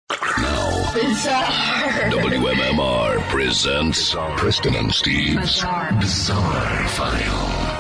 Now, WMMR presents Preston and Steve's Bizarre File.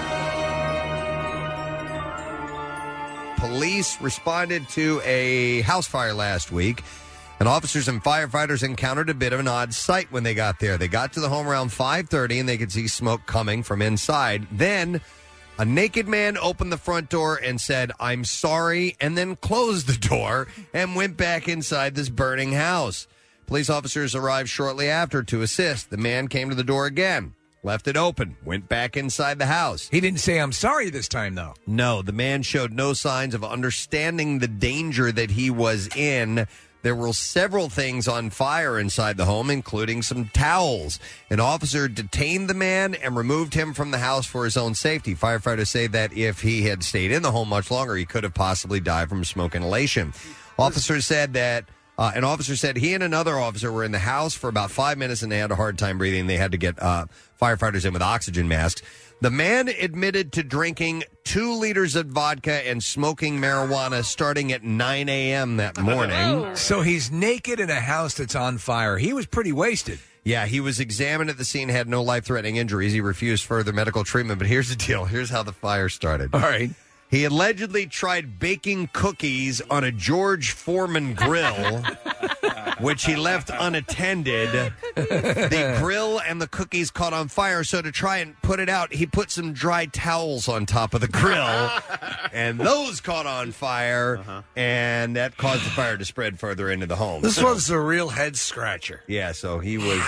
Police responded to a house fire last week, and officers and firefighters encountered a bit of an odd sight when they got there. They got to the home around 5:30, and they could see smoke coming from inside. Then a naked man opened the front door and said, "I'm sorry," and then closed the door and went back inside this burning house. Police officers arrived shortly after to assist. The man came to the door again, left it open, went back inside the house. He didn't say, "I'm sorry," this time, though. No, the man showed no signs of understanding the danger that he was in. There were several things on fire inside the home, including some towels. An officer detained the man and removed him from the house for his own safety. Firefighters say that if he had stayed in the home much longer, he could have possibly died from smoke inhalation. Officers said that an officer said he and another officer were in the house for about 5 minutes and they had a hard time breathing. They had to get firefighters in with oxygen masks. The man admitted to drinking 2 liters of vodka and smoking marijuana starting at 9 a.m. that morning. So he's naked in a house that's on fire. He was pretty wasted. Yeah, he was examined at the scene, had no life-threatening injuries. He refused further medical treatment. But here's the deal. Here's how the fire started. All right. He allegedly tried baking cookies on a George Foreman grill, which he left unattended. The grill and the cookies caught on fire, so to try and put it out, he put some dry towels on top of the grill, and those caught on fire, and that caused the fire to spread further into the home. This was a real head-scratcher. Yeah, so he was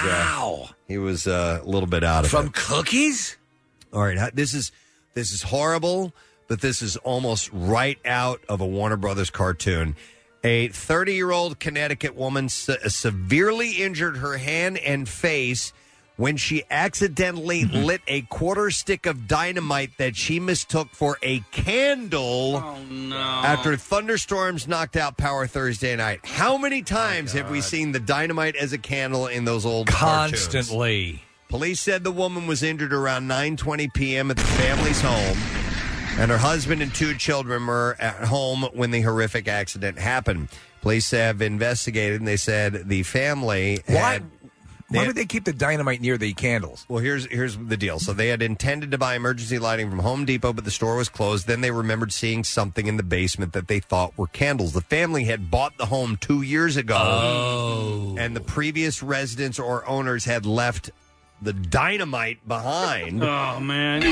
a little bit out of it. From cookies? All right, this is horrible, but this is almost right out of a Warner Brothers cartoon. A 30-year-old Connecticut woman severely injured her hand and face when she accidentally lit a quarter stick of dynamite that she mistook for a candle after thunderstorms knocked out power Thursday night. How many times have we seen the dynamite as a candle in those old cartoons? Constantly. Police said the woman was injured around 9:20 p.m. at the family's home, and her husband and 2 children were at home when the horrific accident happened. Police have investigated, and they said the family Why would they keep the dynamite near the candles? Well, here's the deal. So they had intended to buy emergency lighting from Home Depot, but the store was closed. Then they remembered seeing something in the basement that they thought were candles. The family had bought the home 2 years ago, and the previous residents or owners had left the dynamite behind. Oh, man.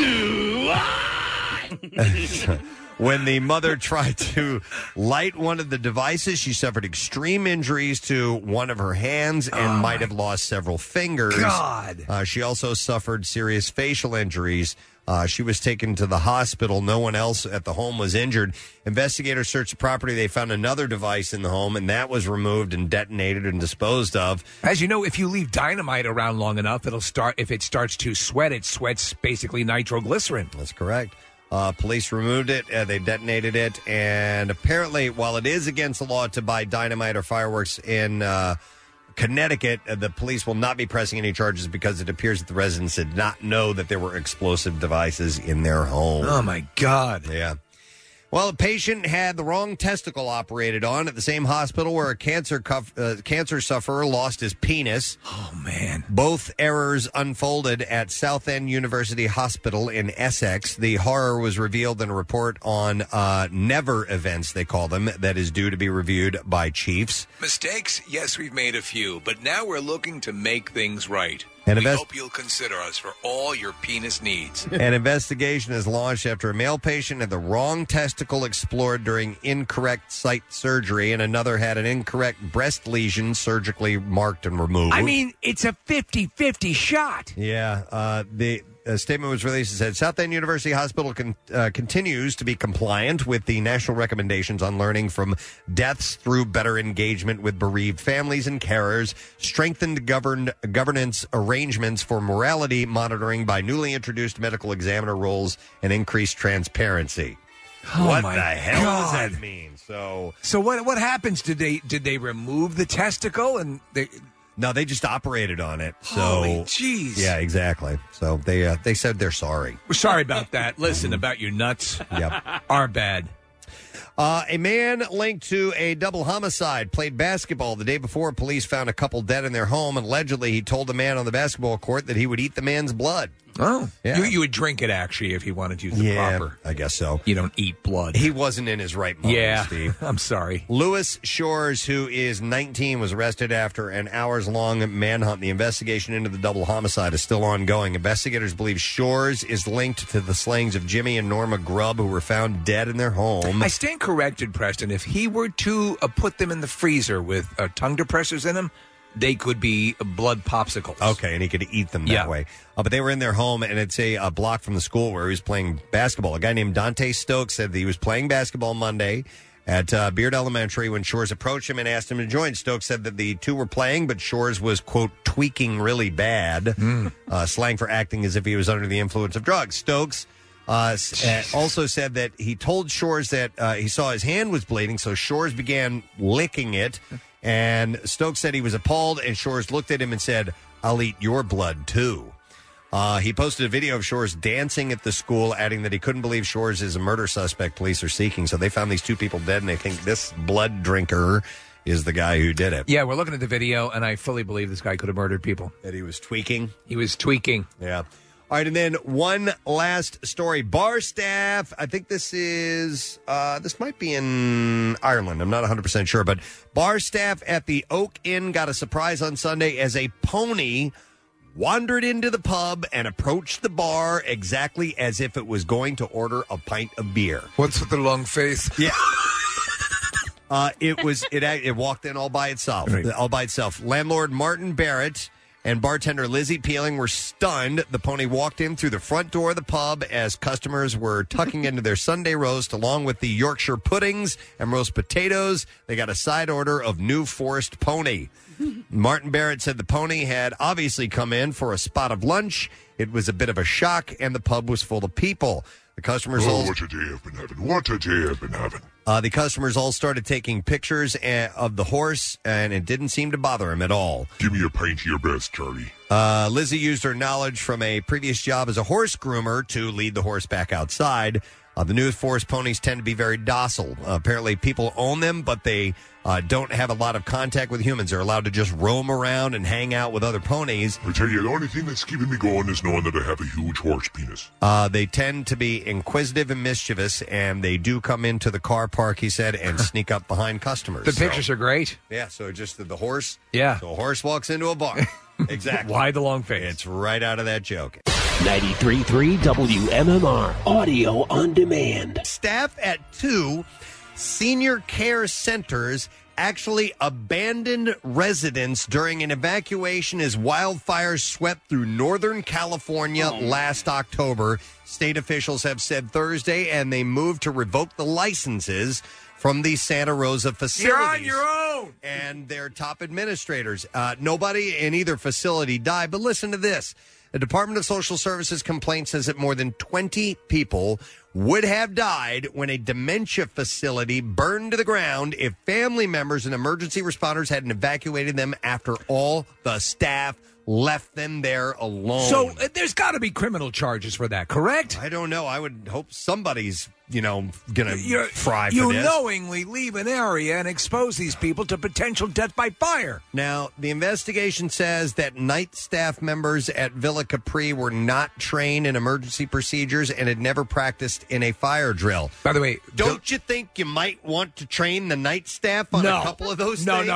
When the mother tried to light one of the devices, she suffered extreme injuries to one of her hands and might have lost several fingers. God. She also suffered serious facial injuries. She was taken to the hospital. No one else at the home was injured. Investigators searched the property. They found another device in the home, and that was removed and detonated and disposed of. As you know, if you leave dynamite around long enough, it'll start. If it starts to sweat, it sweats basically nitroglycerin. That's correct. Police removed it. They detonated it. And apparently, while it is against the law to buy dynamite or fireworks in Connecticut, the police will not be pressing any charges because it appears that the residents did not know that there were explosive devices in their home. Oh, my God. Yeah. Well, a patient had the wrong testicle operated on at the same hospital where a cancer sufferer lost his penis. Oh, man. Both errors unfolded at Southend University Hospital in Essex. The horror was revealed in a report on never events, they call them, that is due to be reviewed by chiefs. Mistakes? Yes, we've made a few, but now we're looking to make things right. And we hope you'll consider us for all your penis needs. An investigation is launched after a male patient had the wrong testicle explored during incorrect site surgery, and another had an incorrect breast lesion surgically marked and removed. I mean, it's a 50-50 shot. Yeah. The statement was released and said Southend University Hospital continues to be compliant with the national recommendations on learning from deaths through better engagement with bereaved families and carers, strengthened governance arrangements for morality monitoring by newly introduced medical examiner roles, and increased transparency. Oh, what my the hell God. does that mean? So what happens? Did they remove the testicle and they? No, they just operated on it. So, Holy jeez. Yeah, exactly. So they said they're sorry. We're sorry about that. Listen, about your nuts. Yep. Are bad. A man linked to a double homicide played basketball the day before. Police found a couple dead in their home, and allegedly he told the man on the basketball court that he would eat the man's blood. Oh. Yeah. You would drink it, actually, if he wanted to use the proper. I guess so. You don't eat blood. He wasn't in his right mind, Steve. I'm sorry. Lewis Shores, who is 19, was arrested after an hours-long manhunt. The investigation into the double homicide is still ongoing. Investigators believe Shores is linked to the slayings of Jimmy and Norma Grubb, who were found dead in their home. I stand corrected, Preston. If he were to put them in the freezer with tongue depressors in them, they could be blood popsicles. Okay, and he could eat them that way. But they were in their home, and it's a block from the school where he was playing basketball. A guy named Dante Stokes said that he was playing basketball Monday at Beard Elementary when Shores approached him and asked him to join. Stokes said that the two were playing, but Shores was, quote, tweaking really bad, slang for acting as if he was under the influence of drugs. Stokes also said that he told Shores that he saw his hand was bleeding, so Shores began licking it. And Stokes said he was appalled, and Shores looked at him and said, "I'll eat your blood, too." He posted a video of Shores dancing at the school, adding that he couldn't believe Shores is a murder suspect police are seeking. So they found these two people dead, and they think this blood drinker is the guy who did it. Yeah, we're looking at the video, and I fully believe this guy could have murdered people. That he was tweaking? He was tweaking. Yeah. All right, and then one last story. Bar staff, I think this is, this might be in Ireland. I'm not 100% sure, but bar staff at the Oak Inn got a surprise on Sunday as a pony wandered into the pub and approached the bar exactly as if it was going to order a pint of beer. What's with the long face? Yeah. It walked in all by itself. Right. All by itself. Landlord Martin Barrett and bartender Lizzie Peeling were stunned. The pony walked in through the front door of the pub as customers were tucking into their Sunday roast along with the Yorkshire puddings and roast potatoes. They got a side order of New Forest pony. Martin Barrett said the pony had obviously come in for a spot of lunch. It was a bit of a shock, and the pub was full of people. The customers what a day I've been having. What a day I've been having. The customers all started taking pictures of the horse, and it didn't seem to bother him at all. Give me a pint of your best, Charlie. Lizzie used her knowledge from a previous job as a horse groomer to lead the horse back outside. The New Forest ponies tend to be very docile. Apparently, people own them, but they don't have a lot of contact with humans. They're allowed to just roam around and hang out with other ponies. I tell you, the only thing that's keeping me going is knowing that I have a huge horse penis. They tend to be inquisitive and mischievous, and they do come into the car park, he said, and sneak up behind customers. The pictures are great. Yeah, so just the horse. Yeah. So a horse walks into a bar. Exactly. Why the long face? It's right out of that joke. 93.3 WMMR, audio on demand. Staff at 2 senior care centers actually abandoned residents during an evacuation as wildfires swept through Northern California last October. State officials have said Thursday, and they moved to revoke the licenses from the Santa Rosa facilities. You're on your own! And their top administrators. Nobody in either facility died, but listen to this. The Department of Social Services complaint says that more than 20 people would have died when a dementia facility burned to the ground if family members and emergency responders hadn't evacuated them after all the staff left them there alone. So there's got to be criminal charges for that, correct? I don't know. I would hope somebody's, going to fry for you this. knowingly leave an area and expose these people to potential death by fire. Now, the investigation says that night staff members at Villa Capri were not trained in emergency procedures and had never practiced in a fire drill. By the way, don't you think you might want to train the night staff on a couple of those things?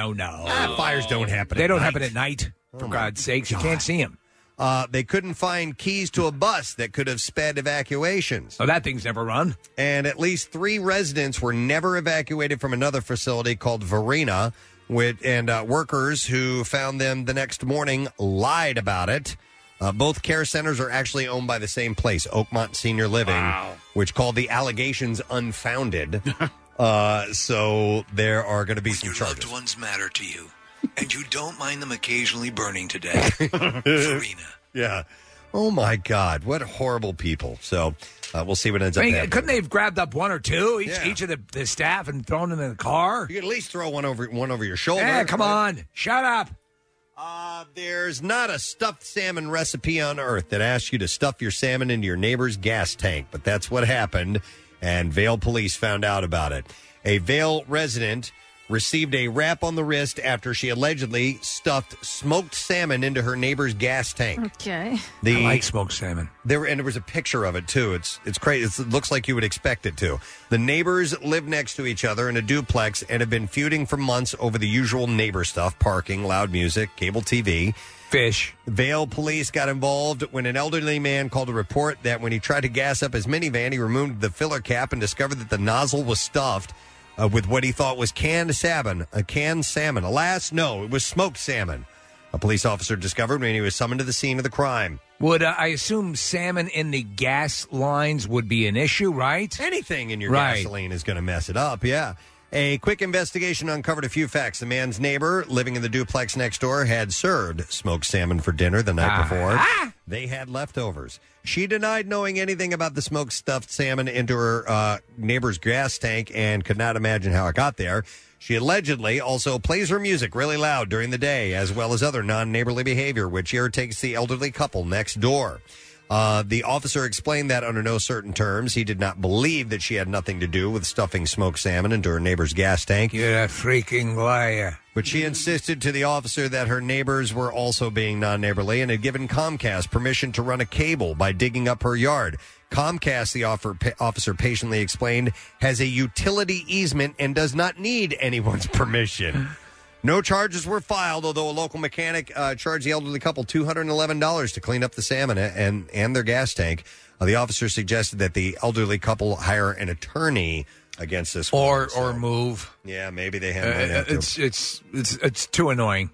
No. Fires don't happen They at don't night. happen at night. For God's sakes, you can't see them. They couldn't find keys to a bus that could have sped evacuations. Oh, that thing's never run. And at least 3 residents were never evacuated from another facility called Verena, and workers who found them the next morning lied about it. Both care centers are actually owned by the same place, Oakmont Senior Living, which called the allegations unfounded. So there are going to be some charges. Loved ones matter to you, and you don't mind them occasionally burning to death. Verena. Yeah. Oh, my God. What horrible people. So we'll see what ends up happening. Couldn't they have grabbed up 1 or 2, each of the staff, and thrown them in the car? You could at least throw one over your shoulder. Yeah, come on. Shut up. There's not a stuffed salmon recipe on earth that asks you to stuff your salmon into your neighbor's gas tank, but that's what happened. and Vail police found out about it. A Vail resident received a rap on the wrist after she allegedly stuffed smoked salmon into her neighbor's gas tank. Okay. I like smoked salmon. There was a picture of it too. It's crazy. It looks like you would expect it to. The neighbors live next to each other in a duplex and have been feuding for months over the usual neighbor stuff: parking, loud music, cable TV. Fish. Vail police got involved when an elderly man called to report that when he tried to gas up his minivan, he removed the filler cap and discovered that the nozzle was stuffed with what he thought was canned salmon. Alas, no, it was smoked salmon. A police officer discovered when he was summoned to the scene of the crime. Would I assume salmon in the gas lines would be an issue, right? Anything in your gasoline is going to mess it up, yeah. A quick investigation uncovered a few facts. The man's neighbor living in the duplex next door had served smoked salmon for dinner the night before. They had leftovers. She denied knowing anything about the smoked stuffed salmon into her neighbor's gas tank and could not imagine how it got there. She allegedly also plays her music really loud during the day, as well as other non-neighborly behavior, which irritates the elderly couple next door. The officer explained that under no certain terms, he did not believe that she had nothing to do with stuffing smoked salmon into her neighbor's gas tank. You're a freaking liar. But she insisted to the officer that her neighbors were also being non-neighborly and had given Comcast permission to run a cable by digging up her yard. Comcast, the officer patiently explained, has a utility easement and does not need anyone's permission. No charges were filed, although a local mechanic charged the elderly couple $211 to clean up the salmon and their gas tank. The officer suggested that the elderly couple hire an attorney against this or move. Yeah, maybe they have to. It's too annoying.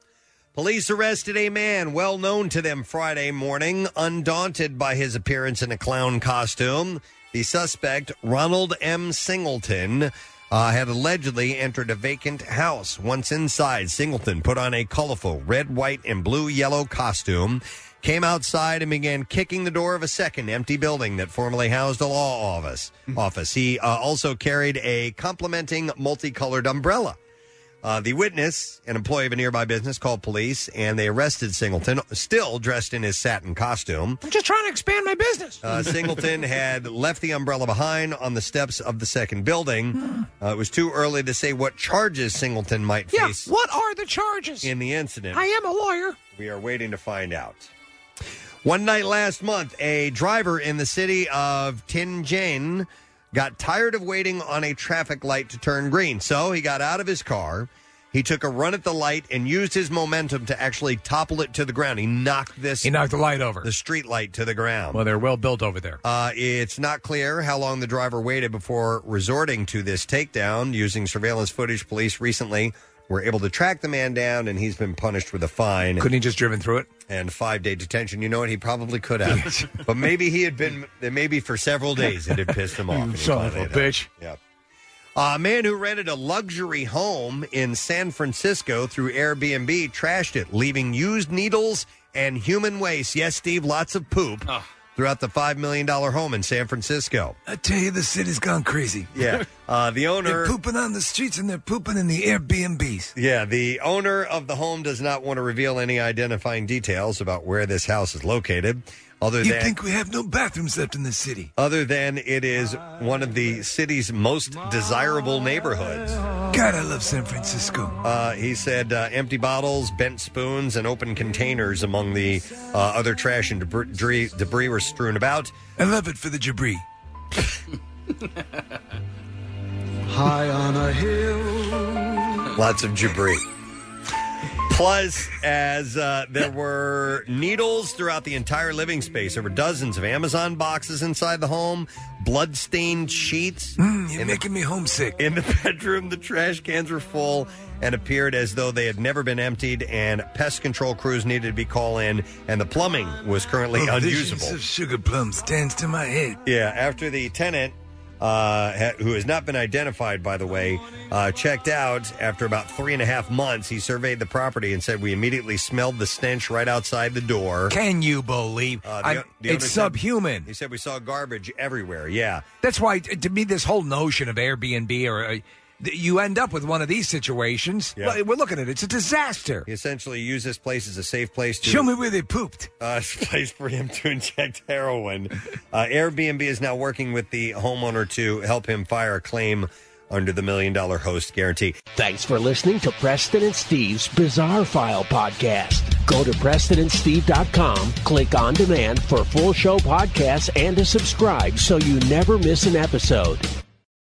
Police arrested a man well known to them Friday morning, undaunted by his appearance in a clown costume. The suspect, Ronald M. Singleton, had allegedly entered a vacant house. Once inside, Singleton put on a colorful red, white, and blue-yellow costume, came outside and began kicking the door of a second empty building that formerly housed a law office. He also carried a complimenting multicolored umbrella. The witness, an employee of a nearby business, called police, and they arrested Singleton, still dressed in his satin costume. I'm just trying to expand my business. Singleton had left the umbrella behind on the steps of the second building. It was too early to say what charges Singleton might face. What are the charges? In the incident. I am a lawyer. We are waiting to find out. One night last month, a driver in the city of Tianjin got tired of waiting on a traffic light to turn green. So he got out of his car, he took a run at the light, and used his momentum to actually topple it to the ground. He knocked the light over. The street light to the ground. Well, they're well built over there. It's not clear how long the driver waited before resorting to this takedown. Using surveillance footage, police recently were able to track the man down, and he's been punished with a fine. Couldn't he just driven through it? And 5-day detention. You know what? He probably could have. But maybe he had been, maybe for several days it had pissed him off. Son of a bitch. Yeah. A man who rented a luxury home in San Francisco through Airbnb trashed it, leaving used needles and human waste. Yes, Steve, lots of poop throughout the $5 million home in San Francisco. I tell you, the city's gone crazy. Yeah. The owner... They're pooping on the streets and they're pooping in the Airbnbs. Yeah, the owner of the home does not want to reveal any identifying details about where this house is located. You think we have no bathrooms left in the city? Other than it is one of the city's most desirable neighborhoods. God, I love San Francisco. He said empty bottles, bent spoons, and open containers among the other trash and debris were strewn about. I love it for the debris. High on a hill. Lots of debris. Plus, as there were needles throughout the entire living space, there were dozens of Amazon boxes inside the home, blood-stained sheets. You're making me homesick. In the bedroom, the trash cans were full and appeared as though they had never been emptied, and pest control crews needed to be called in, and the plumbing was currently unusable. Visions of sugar plums stands to my head. Yeah, after the tenant, who has not been identified, by the way, checked out after about 3.5 months. He surveyed the property and said, we immediately smelled the stench right outside the door. Can you believe? It's subhuman. He said we saw garbage everywhere, yeah. That's why, to me, this whole notion of Airbnb or you end up with one of these situations. Yeah. Well, we're looking at it. It's a disaster. He essentially used this place as a safe place to... Show me where they pooped. It's a place for him to inject heroin. Airbnb is now working with the homeowner to help him file a claim under the $1 Million Host Guarantee. Thanks for listening to Preston and Steve's Bizarre File podcast. Go to PrestonandSteve.com, click on demand for full show podcasts and to subscribe so you never miss an episode.